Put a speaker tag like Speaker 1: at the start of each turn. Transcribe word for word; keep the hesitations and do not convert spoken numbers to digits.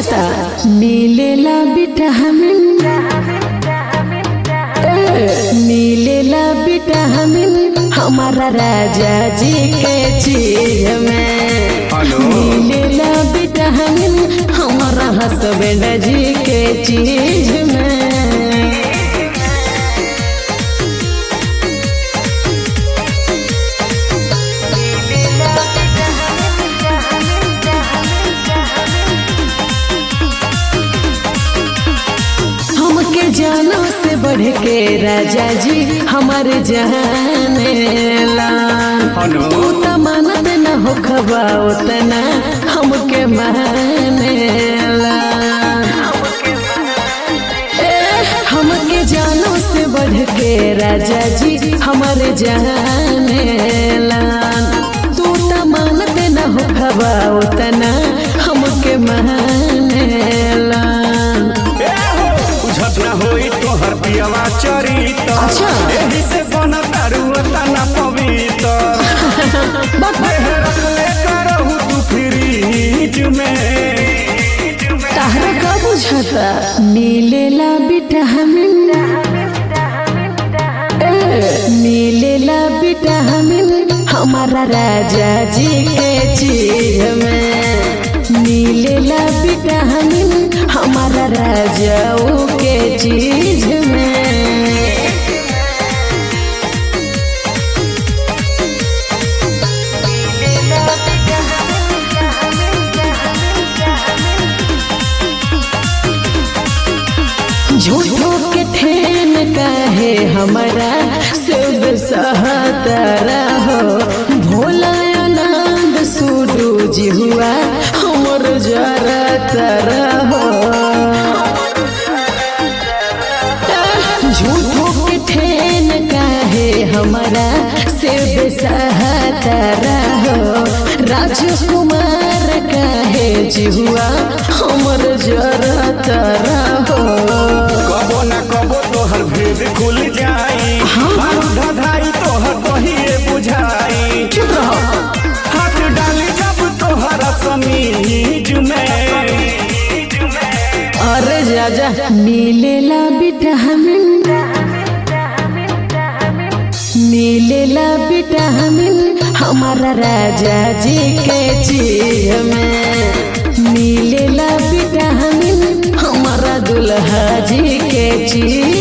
Speaker 1: बुझाता मिलेला विटामिन मिलेला विटामिन हमारा राजा जी के चीज में मिलेला विटामिन हमारा हस्बैंड जी के चीज में। हमके जानो से बढ़ के राजा जी हमारे जानेला तू त मानत न हो खबा उतना हमके मानेला हमके जानो से बढ़ के राजा जी हमारे जानेला तू त मानत न हो खबा उतना हमके मानेला।
Speaker 2: ना होई तोहर पियवा चरित्र
Speaker 1: अच्छा
Speaker 2: एही से बना तारू तना पवित्र देह रखले करहु तू फ्रिज में
Speaker 1: ताहरा का बुझाता मिलेला विटामिन मिलेला विटामिन हमारा राजा जी के चीज में मिलेला विटामिन हमारा राजाओं के चीज में। झूठों के ठेन काहे हमारा सब सहतरा हो भोला आनंद सुडू जी हुआ हमर जरा तरा हो झूठों के ठेन काहे हमारा सब सहतरा हो राजकुमार काहे जी हुआ हमर जरा तरा हो
Speaker 2: कबो न कबो तोहर भेद खुल जाई धाई तोहर कहिए बुझाई
Speaker 1: चुप रहो
Speaker 2: हाथ डाली जब तोहर समीज में
Speaker 1: अरे जाजा मिलेला विटामिन मिलेला विटामिन हमारा राजा जी के चीज में मिलेला विटामिन हमारा दुल्हा जी के चीज